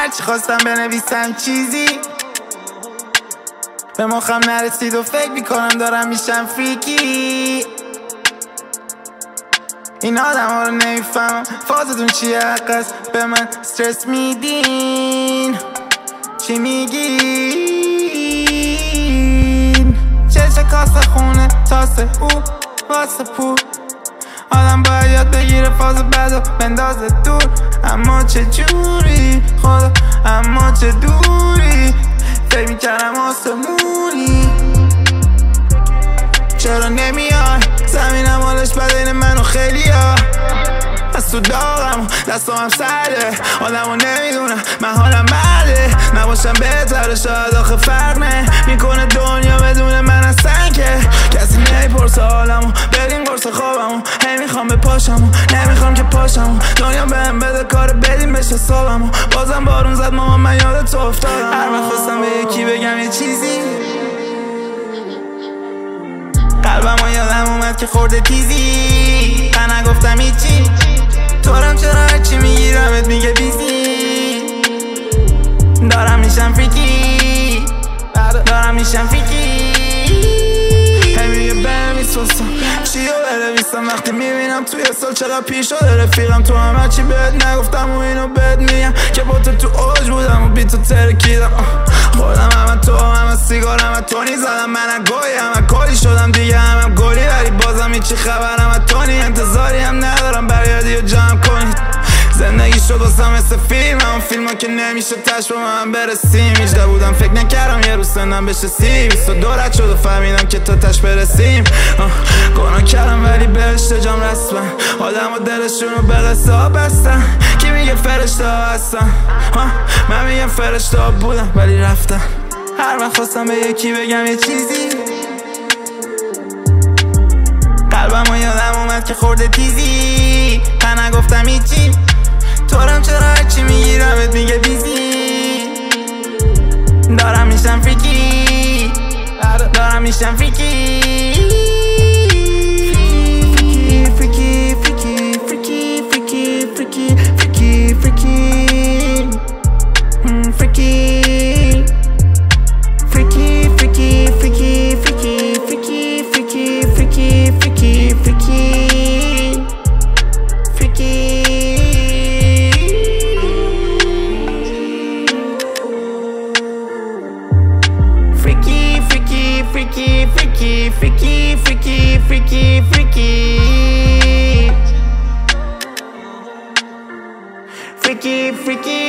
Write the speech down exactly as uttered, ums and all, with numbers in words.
هرچی خواستم بنویسم چیزی به مخم نرسید و فکر میکنم دارم میشم فریکی. این آدم ها رو نمیفهمم فازتون چیه، حق است به من استرس میدین. چی میگین؟ چشه کاسه خونه تاسه او واسه پول. آدم باید یاد بگیره فاز بد و بندازه دور. اما چه جوری خدا، اما چه دوری. فکر میکردم آسمونی، چرا نمیای؟ زمینم حالش بده این منو خیلی ها. از تو داغم دستم هم سرده، آدمو نمیدونم من حالم مرده. نباشم بهتره شاید آخه فرق نه میکنه دنیا بدون من اصلا که کسی نمیپرسه حالمو. بریم قرص خوابمو هی میخوام بپاشمو، نمیخوام که پاشمو. دنیا بهم بده کار بدیم بشه صابمو. بازم بارون زد ماما من یاد تو افتادم. هر وقت خواستم به یکی بگم یه چیزی قلبمو یادم اومد که خورده تیزی. من نگفتم هیچی تورم چرا هرچی میگیرمت میگه بیزی. دارم میشم فریکی، دارم میشم فریکی. هی میگه بمیسوسم چی رو بنویسم وقتی میبینم توی سال چقدر پیش شده رفیقم. تو هم هرچی بهت نگفتم و اینو بهت میگم که با تو تو اوج بودم و بی تو ترکیدم. خودم همه تو همه سیگار همه تونی زدم. من گوی همه کلی شدم دیگه همه گلی، ولی بازم هیچی خبر همه تونی. انتظاری هم ندارم برگردی و جمع کنید. زندگی شد واسم مثل فیلم، اون فیلم ها که نمیشه تش با من برسیم. هیجده بودم فکر نکردم یه روز سنم بشه سی. بیست و دو رد شد و فهمیدم که تا تش برسیم. گناه کردم ولی بهشت جام رسمن. آدم و دلشون رو به قصه ها بستن. کی میگه فرشته ها هستن؟ من میگم فرشته ها بودم ولی رفتن. هر وقت خواستم به یکی بگم یه چیزی قلبمو یادم اومد که خورده تیزی. من نگفتم هیچی تورم چرا هرچی میگیرمت میگه بیزی. دارم میشم فریکی، دارم میشم فریکی. فریکی فریکی فریکی فریکی فریکی فریکی فریکی فریکی Freaky, freaky, freaky, freaky, freaky, freaky, freaky, freaky, freaky, freaky. Freaky, freaky, freaky, freaky, freaky, freaky, freaky, freaky. Freaky, freaky.